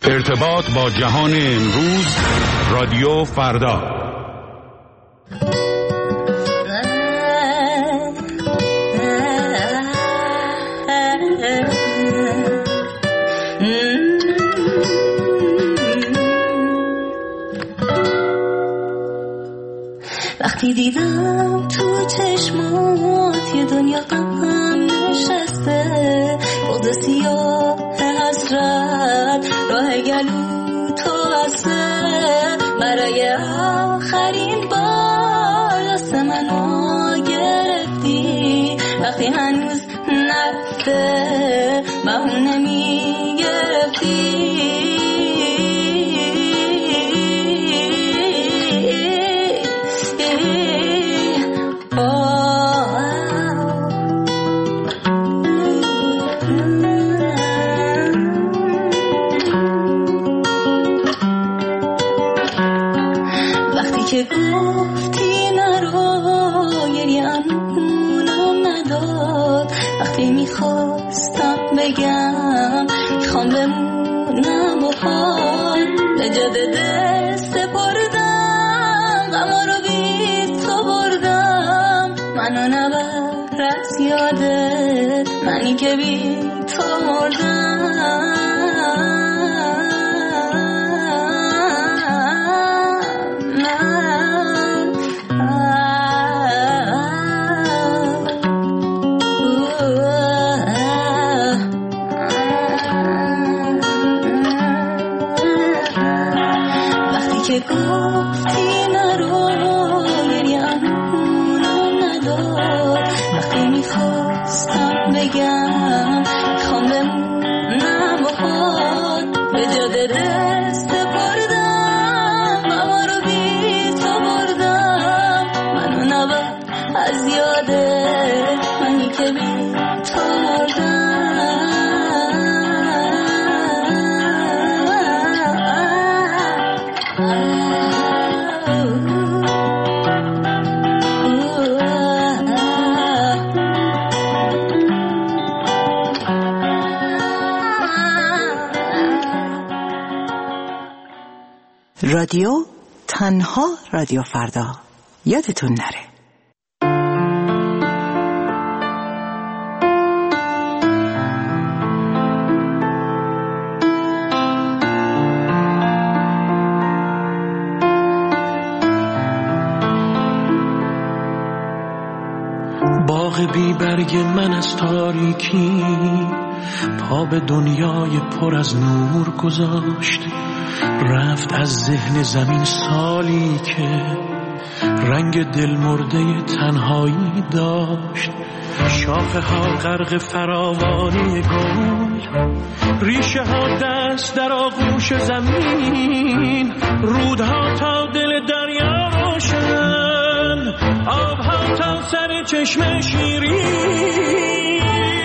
ارتباط با جهان امروز، رادیو فردا. وقتی دیدم تو چشمات یه دنیا غم نشسته، بغض سیاه حسرت راه گلو تو بسته، برای آخرین بار دست منو گرفتی، وقتی هنوز نرفته بهونه میگرفتی. که گفتی نرو گریه‌مونم نداد، وقتی میخواستم بگم میخوام بمونم با حال، به جاده دست بردم غما رو بی تو بردم، منو نبر از یادت منی که بی تو مردم. که گفتی نرو گریه‌مونم نداد، وقتی میخواستم بگم میخوام بمونم با حال، به جاده دست بردم غما رو بی تو بردم، منو نبر از یادت منی که بی تو مردم. رادیو تنها رادیو فردا، یادتون نره. باغ بی برگ من از تاریکی پا به دنیای پر از نور گذاشت، رفت از ذهن زمین سالی که رنگ دل مرده تنهایی داشت، شاخه ها غرق فراوانی گل، ریشه ها دست در آغوش زمین، رودها تا دل دریا روشن، آبها تا سر چشم شیرین،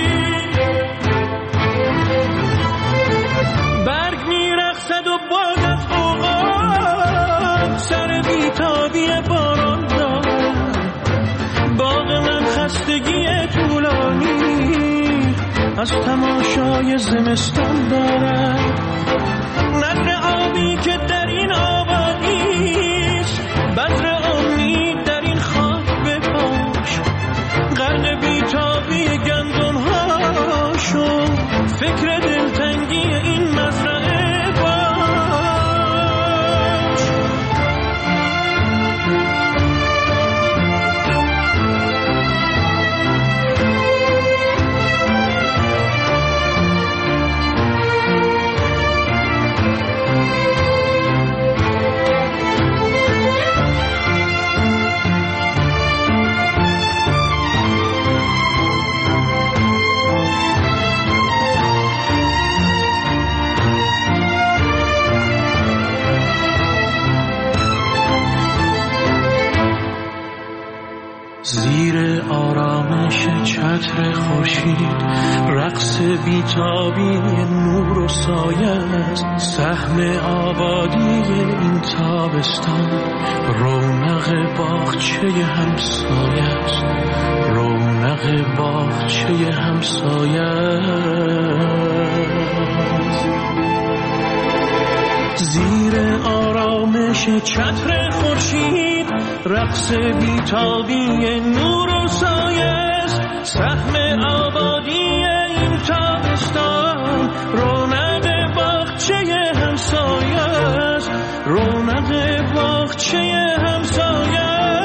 برگ میرقصد و باد از اوقات سر بیتابی باران دارد، باغ من خستگی طولانی از تماشای زمستان دارد، نهر آبی که در این آبادیست، بذر امید در این خاک بپاش، غرق بیتابی گندم ها شو، فکر دلتنگی این مزرعه باش. زیر آرامش چتر خورشید رقص بیتابی نور و سایه است، سهم آبادی این تابستان رونق باغچه همسایه است، رونق باغچه همسایه است. زیر آرامش چتر خورشید رقص بیتابی نور و سایه است. سهم آبادی این تابستان رونق باغچه همسایه است. رونق باغچه همسایه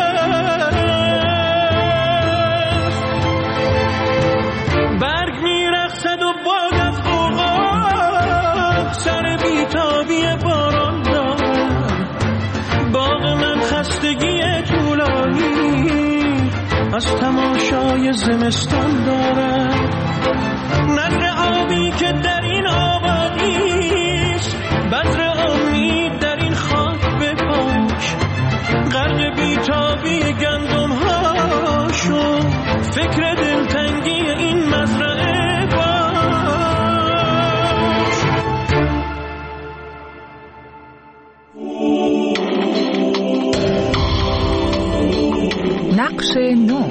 است. برگ میرقصد و باد از غوغا سر بیتابی باران دارد. باغ من خستگی طولانی از تماشای زمستان دارد. نظر آبی که در این آبادیست، بذر امید در این خاک بپاش. غرق بیتابی گندم ها شو، فکر دلتنگی این مزرعه باش. نقش نو.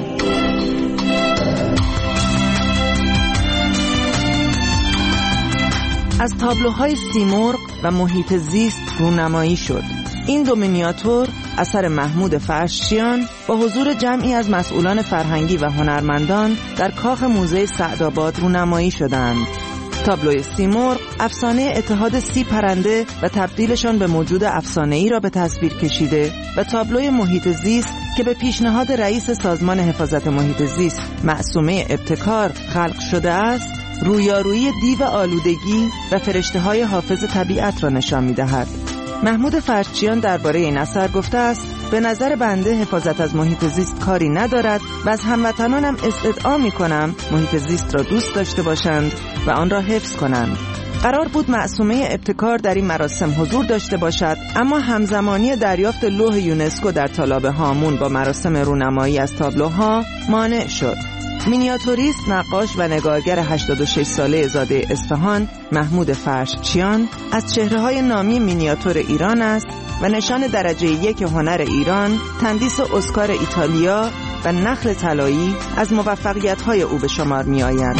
از تابلوهای سیمرغ و محیط زیست رونمایی شد. این دو مینیاتور اثر محمود فرشچیان با حضور جمعی از مسئولان فرهنگی و هنرمندان در کاخ موزه سعدآباد رونمایی شدند. تابلوی سیمرغ افسانه اتحاد 30 پرنده و تبدیلشان به موجود افسانه‌ای را به تصویر کشیده و تابلوی محیط زیست که به پیشنهاد رئیس سازمان حفاظت محیط زیست معصومه ابتکار خلق شده است، رویارویی دیو آلودگی و فرشته‌های حافظ طبیعت را نشان می‌دهد. محمود فرشچیان درباره این اثر گفته است: به نظر بنده حفاظت از محیط زیست کاری ندارد و از هموطنانم استدعا می‌کنم محیط زیست را دوست داشته باشند و آن را حفظ کنند. قرار بود معصومه ابتکار در این مراسم حضور داشته باشد، اما همزمانی دریافت لوح یونسکو در تالاب هامون با مراسم رونمایی از تابلوها مانع شد. مینیاتوریست، نقاش و نگارگر 86 ساله زاده اصفهان محمود فرشچیان از چهره‌های نامی مینیاتور ایران است و نشان درجه 1 هنر ایران، تندیس اسکار ایتالیا و نخل طلایی از موفقیت‌های او به شمار می‌آید.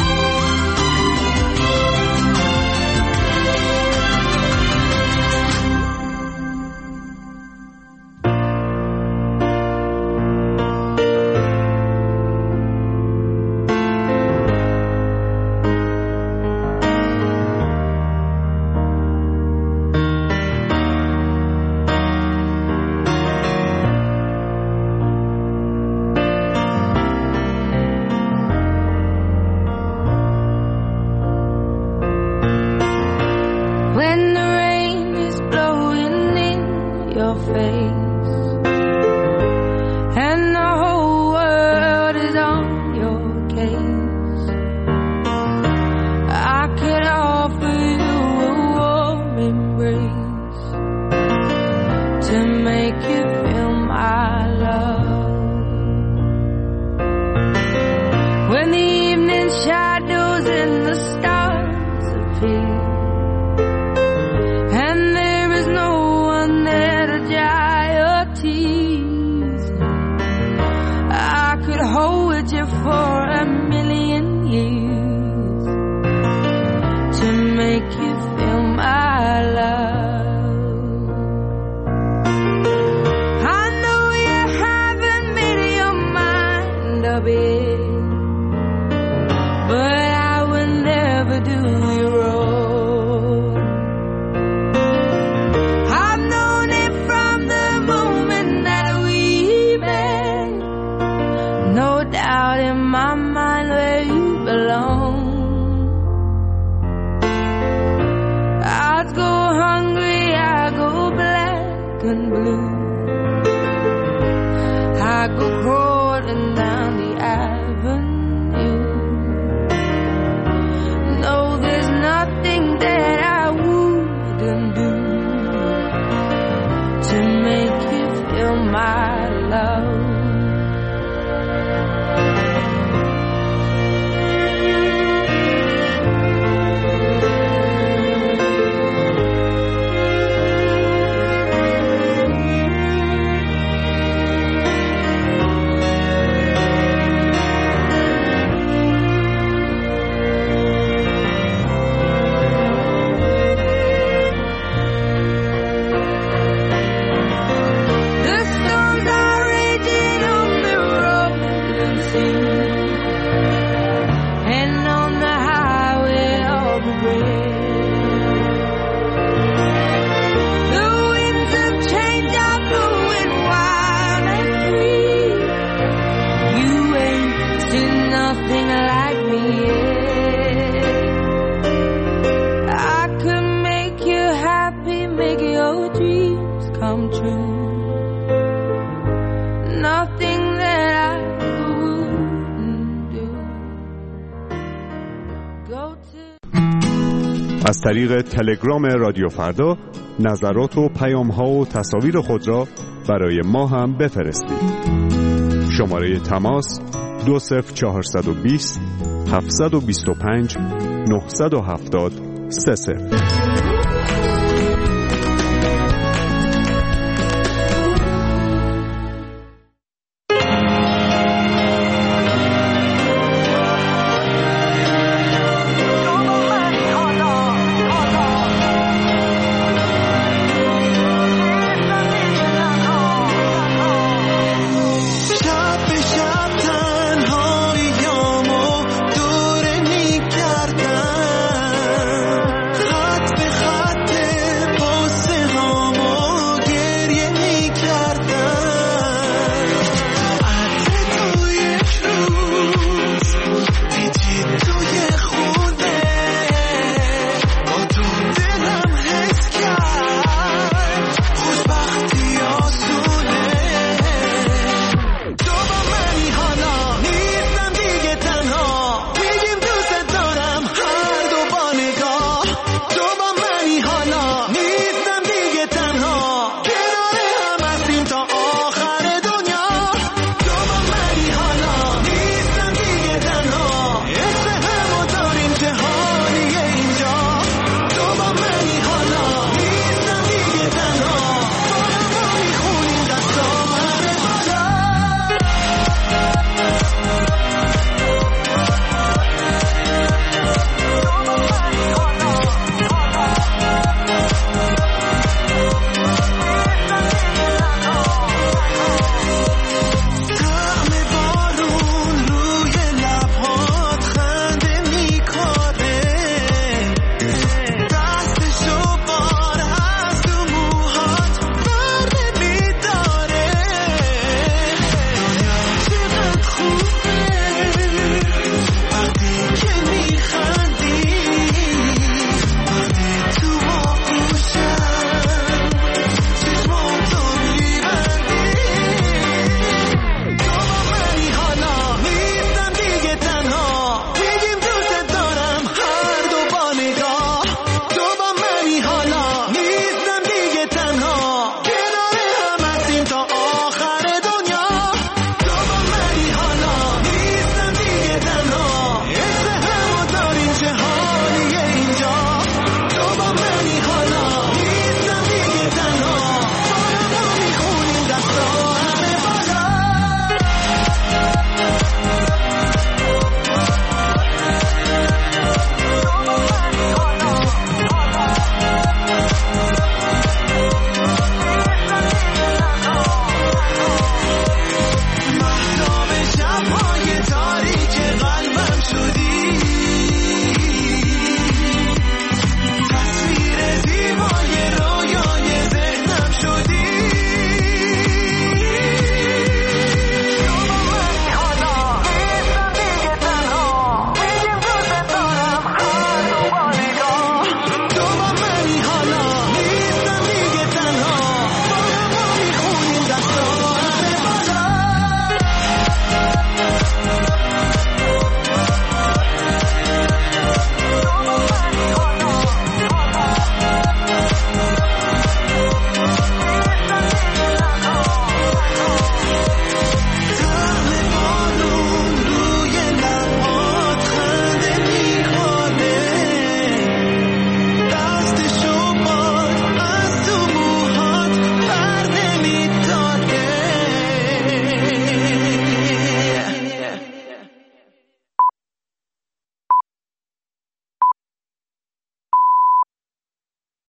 come true. Nothing that I wouldn't do. Go to. از طریق تلگرام رادیو فردا نظرات و پیام‌ها و تصاویر خود را برای ما هم بفرستید. شماره تماس 20420 725 970 30.